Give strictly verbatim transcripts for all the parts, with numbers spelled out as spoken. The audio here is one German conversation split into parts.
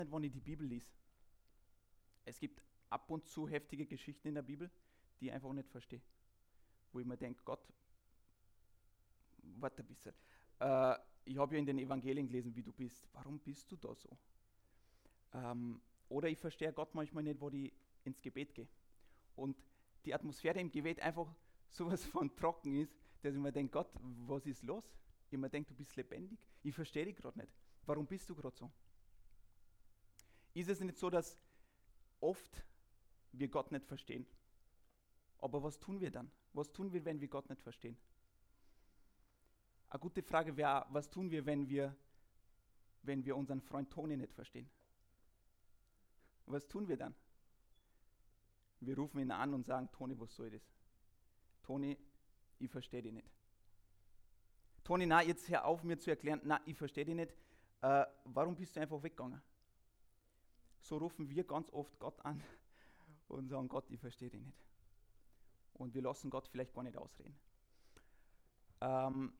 Wenn ich die Bibel lese. Es gibt ab und zu heftige Geschichten in der Bibel, die ich einfach nicht verstehe. Wo ich mir denke, Gott, warte ein bisschen. Äh, ich habe ja in den Evangelien gelesen, wie du bist. Warum bist du da so? Ähm, oder ich verstehe Gott manchmal nicht, wo ich ins Gebet gehe. Und die Atmosphäre im Gebet einfach sowas von trocken ist, dass ich mir denke, Gott, was ist los? Ich mir denke, du bist lebendig. Ich verstehe dich gerade nicht. Warum bist du gerade so? Ist es nicht so, dass oft wir Gott nicht verstehen? Aber was tun wir dann? Was tun wir, wenn wir Gott nicht verstehen? Eine gute Frage wäre, was tun wir, wenn wir, wenn wir unseren Freund Toni nicht verstehen? Was tun wir dann? Wir rufen ihn an und sagen, Toni, was soll das? Toni, ich verstehe dich nicht. Toni, na, jetzt hör auf, mir zu erklären, na, ich verstehe dich nicht. Äh, warum bist du einfach weggegangen? So rufen wir ganz oft Gott an und sagen, Gott, ich verstehe dich nicht. Und wir lassen Gott vielleicht gar nicht ausreden. Ähm,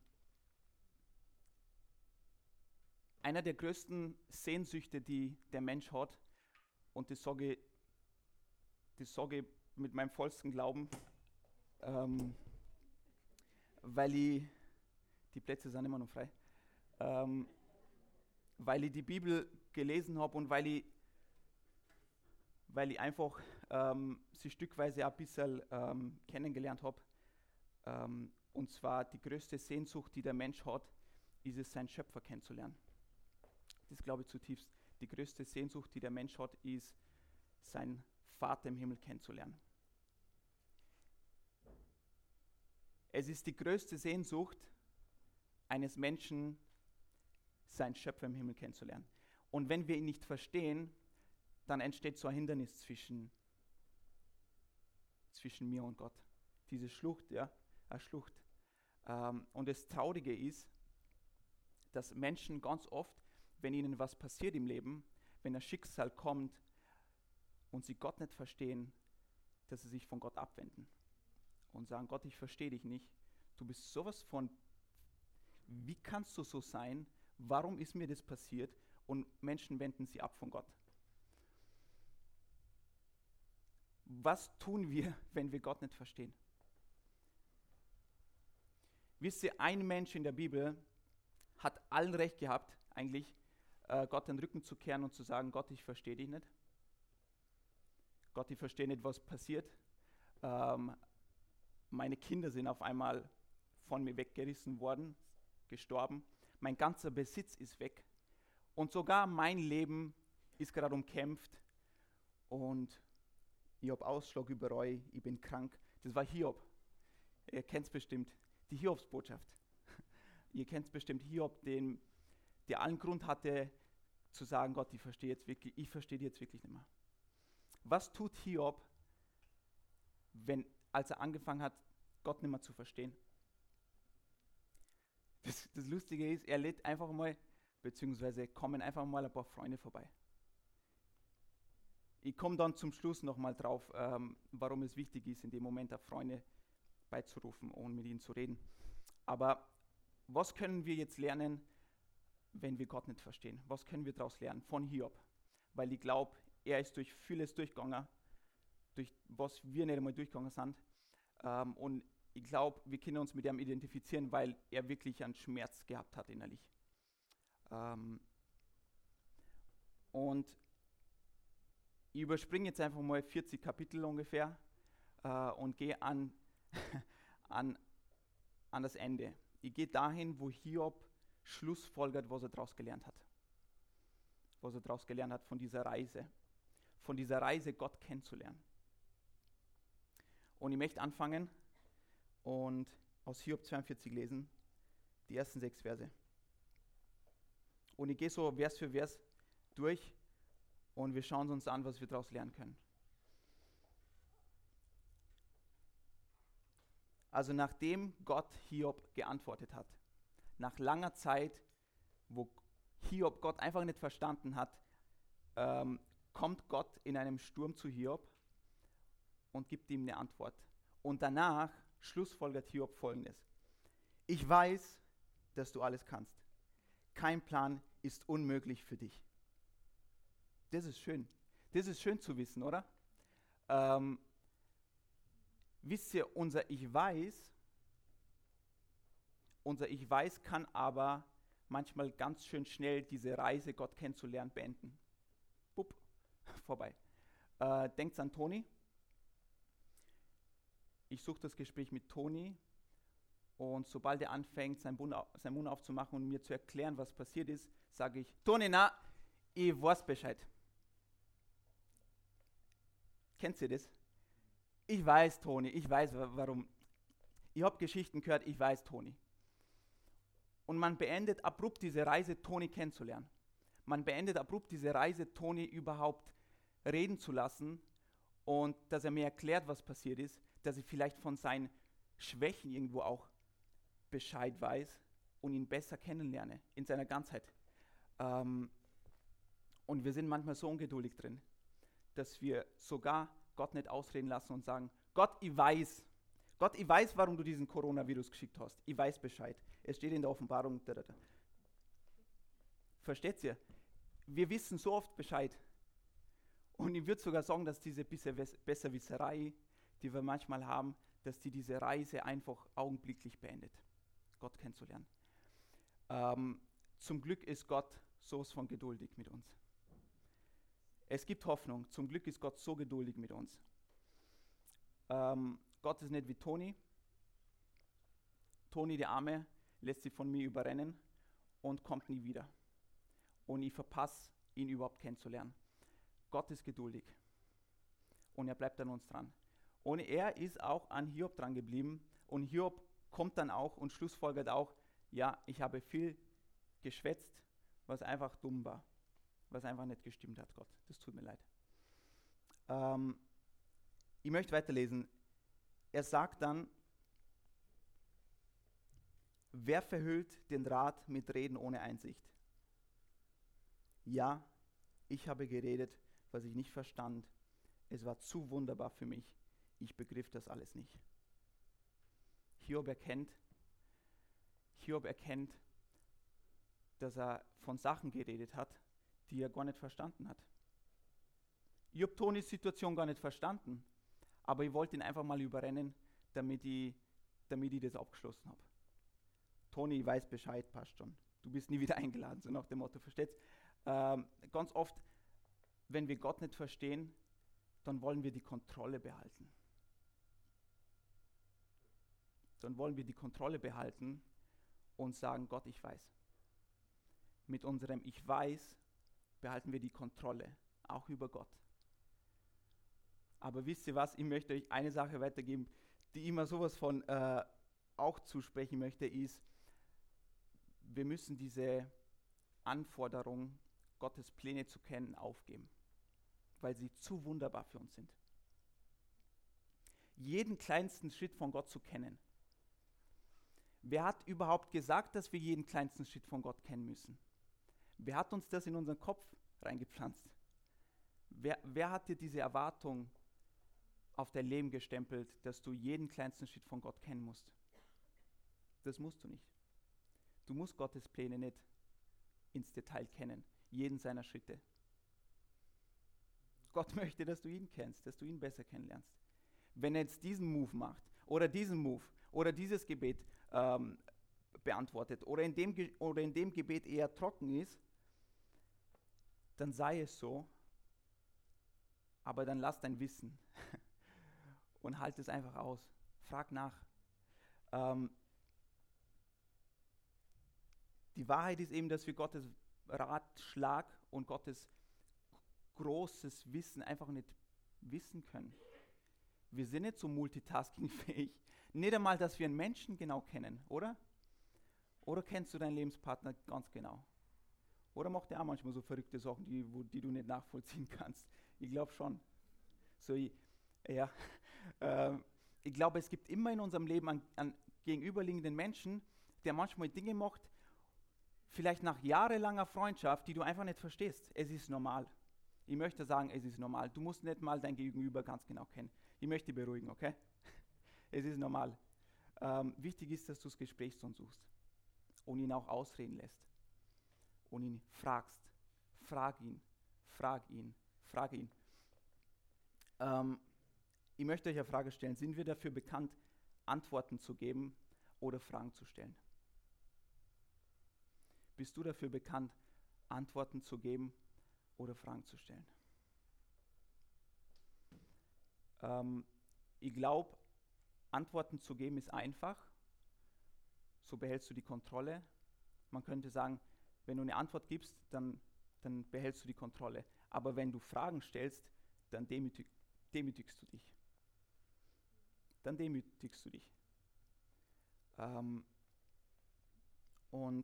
einer der größten Sehnsüchte, die der Mensch hat, und das sage ich, das sage ich mit meinem vollsten Glauben, ähm, weil ich, die Plätze sind immer noch frei, ähm, weil ich die Bibel gelesen habe und weil ich, weil ich einfach ähm, sie stückweise ein bisschen ähm, kennengelernt habe. Ähm, und zwar die größte Sehnsucht, die der Mensch hat, ist es, seinen Schöpfer kennenzulernen. Das glaube ich zutiefst. Die größte Sehnsucht, die der Mensch hat, ist, seinen Vater im Himmel kennenzulernen. Es ist die größte Sehnsucht eines Menschen, seinen Schöpfer im Himmel kennenzulernen. Und wenn wir ihn nicht verstehen, dann entsteht so ein Hindernis zwischen, zwischen mir und Gott. Diese Schlucht, ja, eine Schlucht. Ähm, und das Traurige ist, dass Menschen ganz oft, wenn ihnen was passiert im Leben, wenn ein Schicksal kommt und sie Gott nicht verstehen, dass sie sich von Gott abwenden und sagen, Gott, ich verstehe dich nicht. Du bist sowas von, wie kannst du so sein? Warum ist mir das passiert? Und Menschen wenden sie ab von Gott. Was tun wir, wenn wir Gott nicht verstehen? Wisst ihr, ein Mensch in der Bibel hat allen recht gehabt, eigentlich, äh, Gott den Rücken zu kehren und zu sagen, Gott, ich verstehe dich nicht. Gott, ich verstehe nicht, was passiert. Ähm, meine Kinder sind auf einmal von mir weggerissen worden, gestorben. Mein ganzer Besitz ist weg. Und sogar mein Leben ist gerade umkämpft. Und ich habe Ausschlag überall, ich bin krank. Das war Hiob. Ihr kennt es bestimmt, die Hiobsbotschaft. Ihr kennt es bestimmt, Hiob, den, der allen Grund hatte, zu sagen, Gott, ich verstehe jetzt wirklich, ich verstehe dich jetzt wirklich nicht mehr. Was tut Hiob, wenn, als er angefangen hat, Gott nicht mehr zu verstehen? Das, das Lustige ist, er lädt einfach mal, beziehungsweise kommen einfach mal ein paar Freunde vorbei. Ich komme dann zum Schluss nochmal drauf, ähm, warum es wichtig ist, in dem Moment auf Freunde beizurufen und mit ihnen zu reden. Aber was können wir jetzt lernen, wenn wir Gott nicht verstehen? Was können wir daraus lernen von Hiob? Weil ich glaube, er ist durch vieles durchgegangen, durch was wir nicht einmal durchgegangen sind. Ähm, und ich glaube, wir können uns mit ihm identifizieren, weil er wirklich einen Schmerz gehabt hat innerlich. Ähm, und ich überspringe jetzt einfach mal vierzig Kapitel ungefähr äh, und gehe an, an, an das Ende. Ich gehe dahin, wo Hiob schlussfolgert, was er daraus gelernt hat. Was er daraus gelernt hat von dieser Reise. Von dieser Reise, Gott kennenzulernen. Und ich möchte anfangen und aus Hiob zweiundvierzig lesen, die ersten sechs Verse. Und ich gehe so Vers für Vers durch und wir schauen uns an, was wir daraus lernen können. Also nachdem Gott Hiob geantwortet hat, nach langer Zeit, wo Hiob Gott einfach nicht verstanden hat, ähm, kommt Gott in einem Sturm zu Hiob und gibt ihm eine Antwort. Und danach schlussfolgert Hiob Folgendes: Ich weiß, dass du alles kannst. Kein Plan ist unmöglich für dich. Das ist schön. Das ist schön zu wissen, oder? Ähm, wisst ihr, unser Ich weiß, unser Ich weiß kann aber manchmal ganz schön schnell diese Reise, Gott kennenzulernen, beenden. Bupp, vorbei. Äh, denkt an Toni. Ich suche das Gespräch mit Toni und sobald er anfängt, seinen Mund, au- seinen Mund aufzumachen und mir zu erklären, was passiert ist, sage ich, Toni, na, ich weiß Bescheid. Kennt ihr das? Ich weiß, Toni, ich weiß, wa- warum. Ich habe Geschichten gehört, ich weiß, Toni. Und man beendet abrupt diese Reise, Toni kennenzulernen. Man beendet abrupt diese Reise, Toni überhaupt reden zu lassen und dass er mir erklärt, was passiert ist, dass ich vielleicht von seinen Schwächen irgendwo auch Bescheid weiß und ihn besser kennenlerne in seiner Ganzheit. Ähm, und wir sind manchmal so ungeduldig drin, dass wir sogar Gott nicht ausreden lassen und sagen, Gott, ich weiß, Gott, ich weiß, warum du diesen Coronavirus geschickt hast. Ich weiß Bescheid. Es steht in der Offenbarung. Da, da, da. Versteht ihr? Wir wissen so oft Bescheid. Und ich würde sogar sagen, dass diese Besserwisserei, die wir manchmal haben, dass die diese Reise einfach augenblicklich beendet, Gott kennenzulernen. Ähm, zum Glück ist Gott sowas von geduldig mit uns. Es gibt Hoffnung. Zum Glück ist Gott so geduldig mit uns. Ähm, Gott ist nicht wie Toni. Toni, der Arme, lässt sich von mir überrennen und kommt nie wieder. Und ich verpasse, ihn überhaupt kennenzulernen. Gott ist geduldig. Und er bleibt an uns dran. Und er ist auch an Hiob dran geblieben. Und Hiob kommt dann auch und schlussfolgert auch, ja, ich habe viel geschwätzt, was einfach dumm war. Was einfach nicht gestimmt hat, Gott. Das tut mir leid. Ähm, ich möchte weiterlesen. Er sagt dann, wer verhüllt den Rat mit Reden ohne Einsicht? Ja, ich habe geredet, was ich nicht verstand. Es war zu wunderbar für mich. Ich begriff das alles nicht. Hiob erkennt, Hiob erkennt, dass er von Sachen geredet hat, die er gar nicht verstanden hat. Ich habe Tonis Situation gar nicht verstanden, aber ich wollte ihn einfach mal überrennen, damit ich, damit ich das abgeschlossen habe. Toni, ich weiß Bescheid, passt schon. Du bist nie wieder eingeladen, so nach dem Motto, versteht's? Ähm, ganz oft, wenn wir Gott nicht verstehen, dann wollen wir die Kontrolle behalten. Dann wollen wir die Kontrolle behalten und sagen, Gott, ich weiß. Mit unserem Ich weiß behalten wir die Kontrolle, auch über Gott. Aber wisst ihr was, ich möchte euch eine Sache weitergeben, die immer sowas von äh, auch zusprechen möchte, ist, wir müssen diese Anforderung, Gottes Pläne zu kennen, aufgeben, weil sie zu wunderbar für uns sind. Jeden kleinsten Schritt von Gott zu kennen. Wer hat überhaupt gesagt, dass wir jeden kleinsten Schritt von Gott kennen müssen? Wer hat uns das in unseren Kopf reingepflanzt? Wer, wer hat dir diese Erwartung auf dein Leben gestempelt, dass du jeden kleinsten Schritt von Gott kennen musst? Das musst du nicht. Du musst Gottes Pläne nicht ins Detail kennen, jeden seiner Schritte. Gott möchte, dass du ihn kennst, dass du ihn besser kennenlernst. Wenn er jetzt diesen Move macht oder diesen Move oder dieses Gebet ähm, beantwortet oder in, dem Ge- oder in dem Gebet eher trocken ist, dann sei es so, aber dann lass dein Wissen und halt es einfach aus. Frag nach. Ähm, die Wahrheit ist eben, dass wir Gottes Ratschlag und Gottes großes Wissen einfach nicht wissen können. Wir sind nicht so multitaskingfähig. Nicht einmal, dass wir einen Menschen genau kennen, oder? Oder kennst du deinen Lebenspartner ganz genau? Oder macht er auch manchmal so verrückte Sachen, die, wo, die du nicht nachvollziehen kannst? Ich glaube schon. So, ich, ja, äh, ich glaube, es gibt immer in unserem Leben einen, einen gegenüberliegenden Menschen, der manchmal Dinge macht, vielleicht nach jahrelanger Freundschaft, die du einfach nicht verstehst. Es ist normal. Ich möchte sagen, es ist normal. Du musst nicht mal dein Gegenüber ganz genau kennen. Ich möchte dich beruhigen, okay? Es ist normal. Ähm, wichtig ist, dass du das Gespräch dann suchst und ihn auch ausreden lässt und ihn fragst. Frag ihn. frag ihn, frage ihn. Ähm, ich möchte euch eine Frage stellen. Sind wir dafür bekannt, Antworten zu geben oder Fragen zu stellen? Bist du dafür bekannt, Antworten zu geben oder Fragen zu stellen? Ähm, ich glaube, Antworten zu geben ist einfach. So behältst du die Kontrolle. Man könnte sagen, wenn du eine Antwort gibst, dann, dann behältst du die Kontrolle. Aber wenn du Fragen stellst, dann demütig, demütigst du dich. Dann demütigst du dich. Ähm, und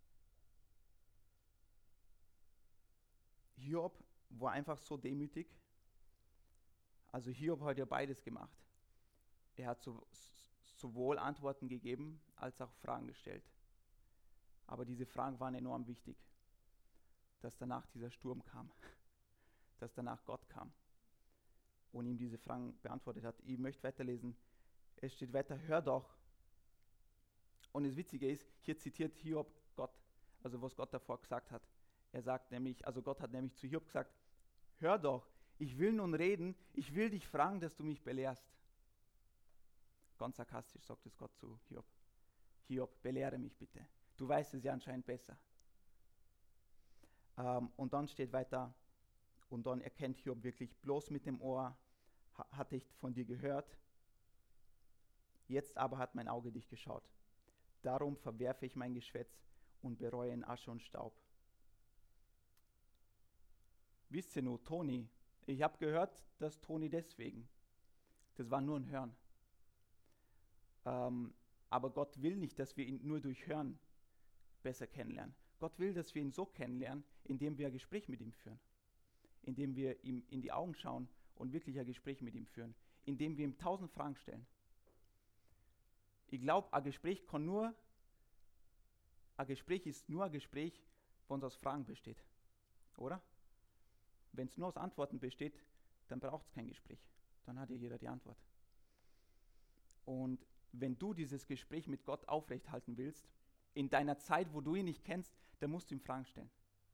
Hiob war einfach so demütig. Also Hiob hat ja beides gemacht. Er hat so, sowohl Antworten gegeben, als auch Fragen gestellt. Aber diese Fragen waren enorm wichtig, dass danach dieser Sturm kam, dass danach Gott kam und ihm diese Fragen beantwortet hat. Ich möchte weiterlesen. Es steht weiter, hör doch. Und das Witzige ist, hier zitiert Hiob Gott, also was Gott davor gesagt hat. Er sagt nämlich, also Gott hat nämlich zu Hiob gesagt, hör doch, ich will nun reden, ich will dich fragen, dass du mich belehrst. Ganz sarkastisch sagt es Gott zu Hiob. Hiob, belehre mich bitte. Du weißt es ja anscheinend besser. Ähm, und dann steht weiter, und dann erkennt Hiob wirklich, bloß mit dem Ohr ha- hatte ich von dir gehört, jetzt aber hat mein Auge dich geschaut. Darum verwerfe ich mein Geschwätz und bereue in Asche und Staub. Wisst ihr nur, Toni, ich habe gehört, dass Toni deswegen, das war nur ein Hören. Ähm, aber Gott will nicht, dass wir ihn nur durch Hören besser kennenlernen. Gott will, dass wir ihn so kennenlernen, indem wir ein Gespräch mit ihm führen. Indem wir ihm in die Augen schauen und wirklich ein Gespräch mit ihm führen. Indem wir ihm tausend Fragen stellen. Ich glaube, ein Gespräch kann nur, ein Gespräch ist nur ein Gespräch, wenn es aus Fragen besteht. Oder? Wenn es nur aus Antworten besteht, dann braucht es kein Gespräch. Dann hat ja jeder die Antwort. Und wenn du dieses Gespräch mit Gott aufrechthalten willst, in deiner Zeit, wo du ihn nicht kennst, dann musst du ihm Fragen stellen.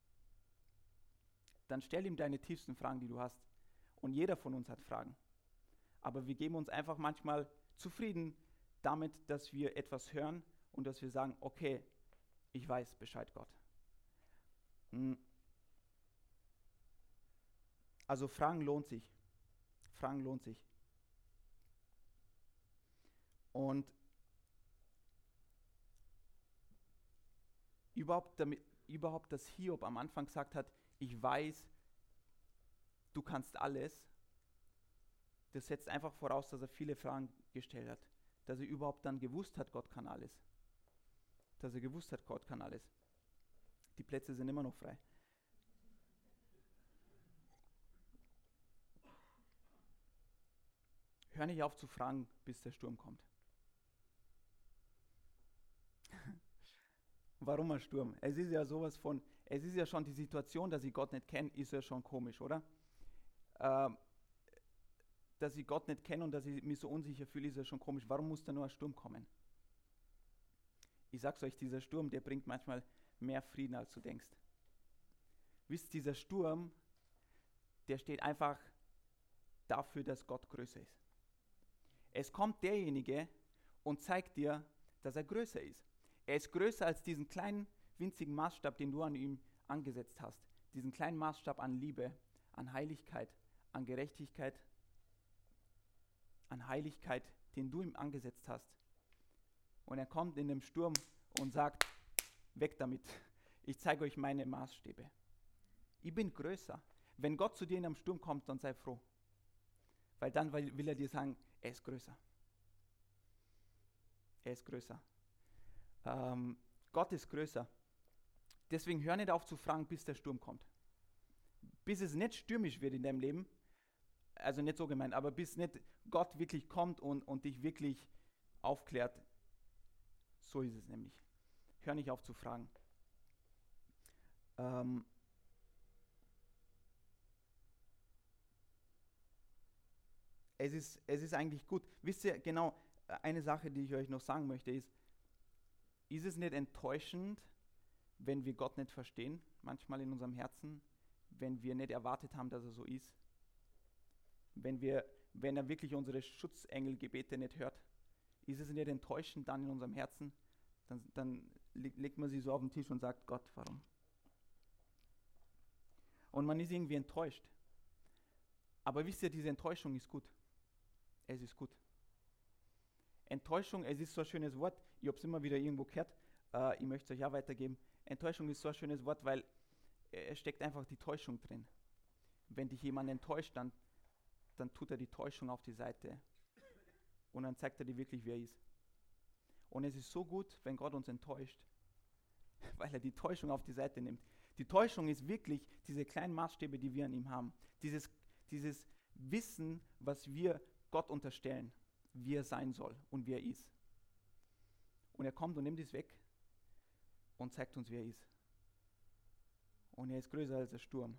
Dann stell ihm deine tiefsten Fragen, die du hast. Und jeder von uns hat Fragen. Aber wir geben uns einfach manchmal zufrieden damit, dass wir etwas hören und dass wir sagen, okay, ich weiß Bescheid, Gott. Also Fragen lohnt sich. Fragen lohnt sich. Und überhaupt, damit, überhaupt, dass Hiob am Anfang gesagt hat, ich weiß, du kannst alles, das setzt einfach voraus, dass er viele Fragen gestellt hat. Dass er überhaupt dann gewusst hat, Gott kann alles. Dass er gewusst hat, Gott kann alles. Die Plätze sind immer noch frei. Hör nicht auf zu fragen, bis der Sturm kommt. Warum ein Sturm? Es ist ja sowas von, es ist ja schon die Situation, dass ich Gott nicht kenne, ist ja schon komisch, oder? Ähm, dass ich Gott nicht kenne und dass ich mich so unsicher fühle, ist ja schon komisch. Warum muss da nur ein Sturm kommen? Ich sag's euch, dieser Sturm, der bringt manchmal mehr Frieden, als du denkst. Wisst, dieser Sturm, der steht einfach dafür, dass Gott größer ist. Es kommt derjenige und zeigt dir, dass er größer ist. Er ist größer als diesen kleinen, winzigen Maßstab, den du an ihm angesetzt hast. Diesen kleinen Maßstab an Liebe, an Heiligkeit, an Gerechtigkeit, an Heiligkeit, den du ihm angesetzt hast. Und er kommt in dem Sturm und sagt, weg damit. Ich zeige euch meine Maßstäbe. Ich bin größer. Wenn Gott zu dir in einem Sturm kommt, dann sei froh. Weil dann will er dir sagen, er ist größer. Er ist größer. Ähm, Gott ist größer. Deswegen hör nicht auf zu fragen, bis der Sturm kommt. Bis es nicht stürmisch wird in deinem Leben, also nicht so gemeint, aber bis nicht Gott wirklich kommt und, und dich wirklich aufklärt. So ist es nämlich. Hör nicht auf zu fragen. Ähm, es ist, es ist eigentlich gut. Wisst ihr, genau, eine Sache, die ich euch noch sagen möchte, ist, ist es nicht enttäuschend, wenn wir Gott nicht verstehen, manchmal in unserem Herzen, wenn wir nicht erwartet haben, dass er so ist. Wenn, wir, wenn er wirklich unsere Schutzengelgebete nicht hört. Ist es nicht enttäuschend dann in unserem Herzen? Dann, dann legt man sie so auf den Tisch und sagt, Gott, warum? Und man ist irgendwie enttäuscht. Aber wisst ihr, diese Enttäuschung ist gut. Es ist gut. Enttäuschung, es ist so ein schönes Wort. Ich habe es immer wieder irgendwo gehört. Äh, ich möchte es euch auch weitergeben. Enttäuschung ist so ein schönes Wort, weil es steckt einfach die Täuschung drin. Wenn dich jemand enttäuscht, dann, dann tut er die Täuschung auf die Seite. Und dann zeigt er dir wirklich, wer er ist. Und es ist so gut, wenn Gott uns enttäuscht, weil er die Täuschung auf die Seite nimmt. Die Täuschung ist wirklich diese kleinen Maßstäbe, die wir an ihm haben. Dieses, dieses Wissen, was wir Gott unterstellen, wie er sein soll und wie er ist. Und er kommt und nimmt es weg und zeigt uns, wer er ist. Und er ist größer als der Sturm.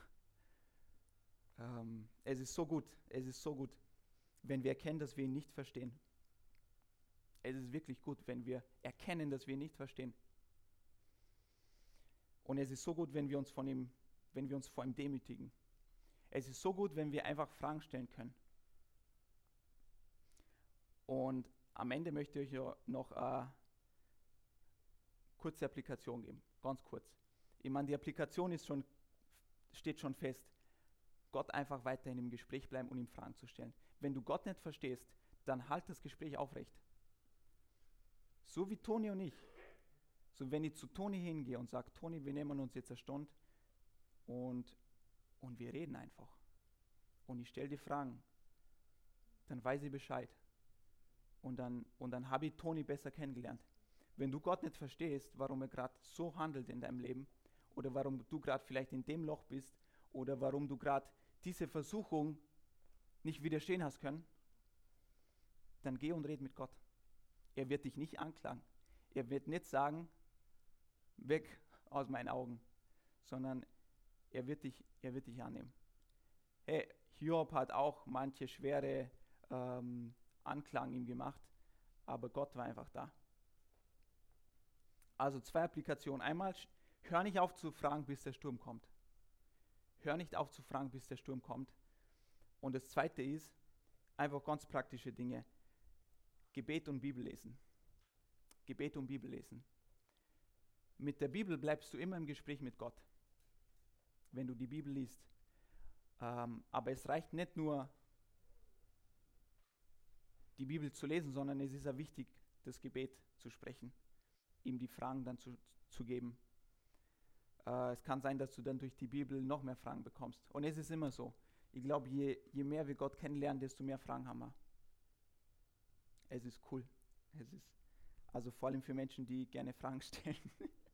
ähm, es ist so gut, es ist so gut, wenn wir erkennen, dass wir ihn nicht verstehen. Es ist wirklich gut, wenn wir erkennen, dass wir ihn nicht verstehen. Und es ist so gut, wenn wir uns von ihm, wenn wir uns vor ihm demütigen. Es ist so gut, wenn wir einfach Fragen stellen können. Und am Ende möchte ich euch noch eine kurze Applikation geben, ganz kurz. Ich meine, die Applikation ist schon, steht schon fest. Gott einfach weiterhin im Gespräch bleiben und ihm Fragen zu stellen. Wenn du Gott nicht verstehst, dann halt das Gespräch aufrecht. So wie Toni und ich. So, wenn ich zu Toni hingehe und sage, Toni, wir nehmen uns jetzt eine Stunde und, und wir reden einfach. Und ich stelle dir Fragen. Dann weiß ich Bescheid. Und dann, und dann habe ich Toni besser kennengelernt. Wenn du Gott nicht verstehst, warum er gerade so handelt in deinem Leben oder warum du gerade vielleicht in dem Loch bist oder warum du gerade diese Versuchung nicht widerstehen hast können, dann geh und red mit Gott. Er wird dich nicht anklagen. Er wird nicht sagen, weg aus meinen Augen, sondern er wird dich, er wird dich annehmen. Hey, Hiob hat auch manche schwere ähm, Anklagen ihm gemacht, aber Gott war einfach da. Also zwei Applikationen. Einmal, hör nicht auf zu fragen, bis der Sturm kommt. Hör nicht auf zu fragen, bis der Sturm kommt. Und das zweite ist, einfach ganz praktische Dinge. Gebet und Bibel lesen. Gebet und Bibel lesen. Mit der Bibel bleibst du immer im Gespräch mit Gott, wenn du die Bibel liest. Ähm, aber es reicht nicht nur, die Bibel zu lesen, sondern es ist auch wichtig, das Gebet zu sprechen, ihm die Fragen dann zu, zu geben. Äh, es kann sein, dass du dann durch die Bibel noch mehr Fragen bekommst. Und es ist immer so. Ich glaube, je, je mehr wir Gott kennenlernen, desto mehr Fragen haben wir. Es ist cool. Es ist also vor allem für Menschen, die gerne Fragen stellen.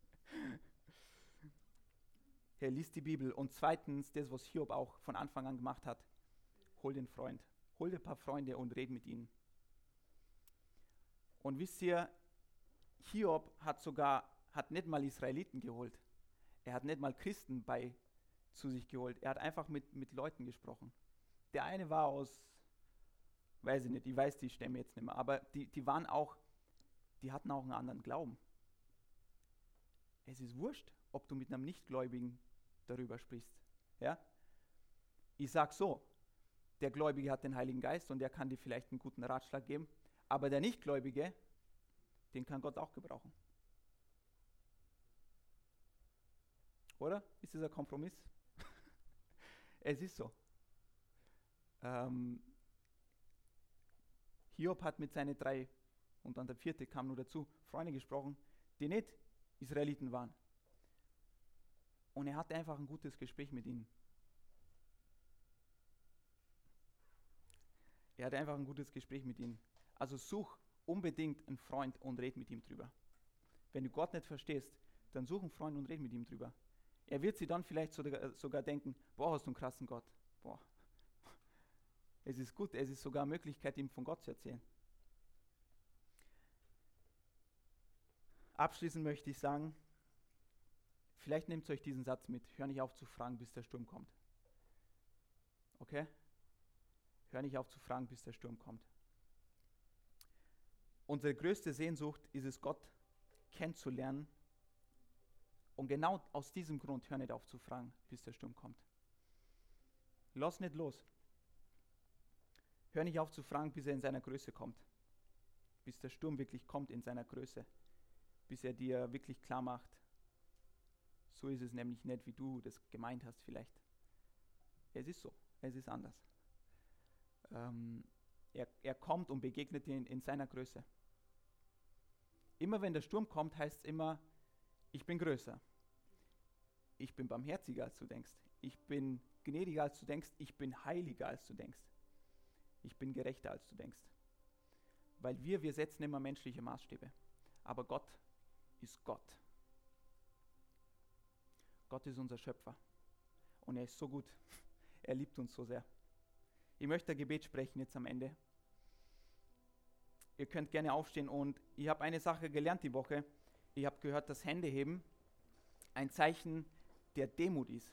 Er liest die Bibel. Und zweitens, das, was Hiob auch von Anfang an gemacht hat, hol den Freund. Hol dir ein paar Freunde und red mit ihnen. Und wisst ihr, Hiob hat sogar, hat nicht mal Israeliten geholt. Er hat nicht mal Christen bei zu sich geholt. Er hat einfach mit, mit Leuten gesprochen. Der eine war aus, weiß ich nicht, ich weiß die Stämme jetzt nicht mehr, aber die, die waren auch, die hatten auch einen anderen Glauben. Es ist wurscht, ob du mit einem Nichtgläubigen darüber sprichst. Ja? Ich sage so, der Gläubige hat den Heiligen Geist und der kann dir vielleicht einen guten Ratschlag geben, aber der Nichtgläubige, den kann Gott auch gebrauchen. Oder? Ist das ein Kompromiss? Es ist so. Ähm, Hiob hat mit seinen drei, und dann der vierte kam nur dazu, Freunde gesprochen, die nicht Israeliten waren. Und er hatte einfach ein gutes Gespräch mit ihnen. Er hatte einfach ein gutes Gespräch mit ihnen. Also such unbedingt einen Freund und red mit ihm drüber. Wenn du Gott nicht verstehst, dann such einen Freund und red mit ihm drüber. Er wird sie dann vielleicht sogar, sogar denken, boah, hast du einen krassen Gott. Boah. Es ist gut, es ist sogar eine Möglichkeit, ihm von Gott zu erzählen. Abschließend möchte ich sagen, vielleicht nehmt euch diesen Satz mit, hör nicht auf zu fragen, bis der Sturm kommt. Okay? Hör nicht auf zu fragen, bis der Sturm kommt. Unsere größte Sehnsucht ist es, Gott kennenzulernen Und genau aus diesem Grund hör nicht auf zu fragen, bis der Sturm kommt. Lass nicht los. Hör nicht auf zu fragen, bis er in seiner Größe kommt. Bis der Sturm wirklich kommt in seiner Größe. Bis er dir wirklich klar macht, so ist es nämlich nicht, wie du das gemeint hast vielleicht. Es ist so, es ist anders. Ähm, er, er kommt und begegnet dir in, in seiner Größe. Immer wenn der Sturm kommt, heißt es immer, ich bin größer. Ich bin barmherziger, als du denkst. Ich bin gnädiger, als du denkst. Ich bin heiliger, als du denkst. Ich bin gerechter, als du denkst. Weil wir, wir setzen immer menschliche Maßstäbe. Aber Gott ist Gott. Gott ist unser Schöpfer. Und er ist so gut. Er liebt uns so sehr. Ich möchte ein Gebet sprechen jetzt am Ende. Ihr könnt gerne aufstehen und ich habe eine Sache gelernt die Woche. Ich habe gehört, dass Händeheben ein Zeichen der Demut ist.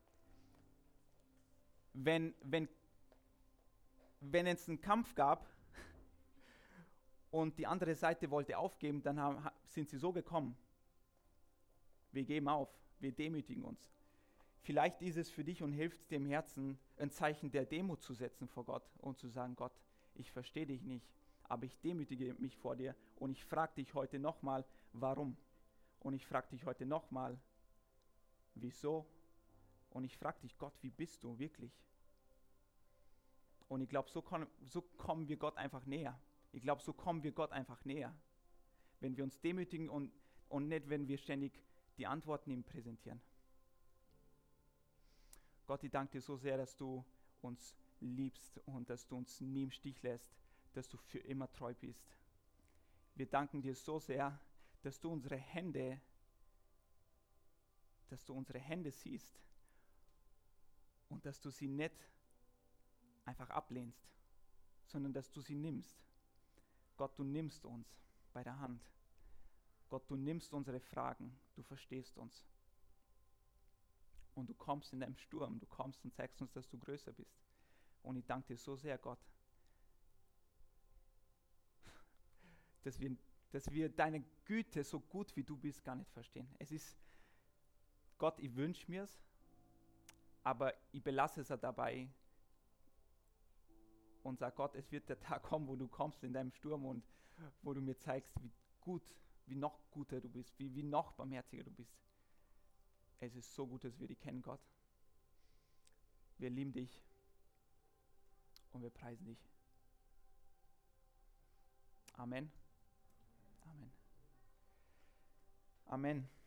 Wenn, wenn, wenn es einen Kampf gab und die andere Seite wollte aufgeben, dann haben, sind sie so gekommen. Wir geben auf, wir demütigen uns. Vielleicht ist es für dich und hilft dir im Herzen, ein Zeichen der Demut zu setzen vor Gott und zu sagen, Gott, ich verstehe dich nicht, aber ich demütige mich vor dir und ich frage dich heute nochmal, warum? Und ich frage dich heute nochmal, wieso? Und ich frage dich, Gott, wie bist du wirklich? Und ich glaube, so, so kommen wir Gott einfach näher. Ich glaube, so kommen wir Gott einfach näher. Wenn wir uns demütigen und, und nicht, wenn wir ständig die Antworten ihm präsentieren. Gott, ich danke dir so sehr, dass du uns liebst und dass du uns nie im Stich lässt, dass du für immer treu bist. Wir danken dir so sehr, dass du unsere Hände, dass du unsere Hände siehst und dass du sie nicht einfach ablehnst, sondern dass du sie nimmst. Gott, du nimmst uns bei der Hand. Gott, du nimmst unsere Fragen, du verstehst uns. Und du kommst in deinem Sturm, du kommst und zeigst uns, dass du größer bist. Und ich danke dir so sehr, Gott, dass wir, dass wir deine Güte, so gut wie du bist, gar nicht verstehen. Es ist, Gott, ich wünsche mir es, aber ich belasse es dabei und sage, Gott, es wird der Tag kommen, wo du kommst in deinem Sturm und wo du mir zeigst, wie gut, wie noch guter du bist, wie, wie noch barmherziger du bist. Es ist so gut, dass wir dich kennen, Gott. Wir lieben dich und wir preisen dich. Amen. Amen. Amen.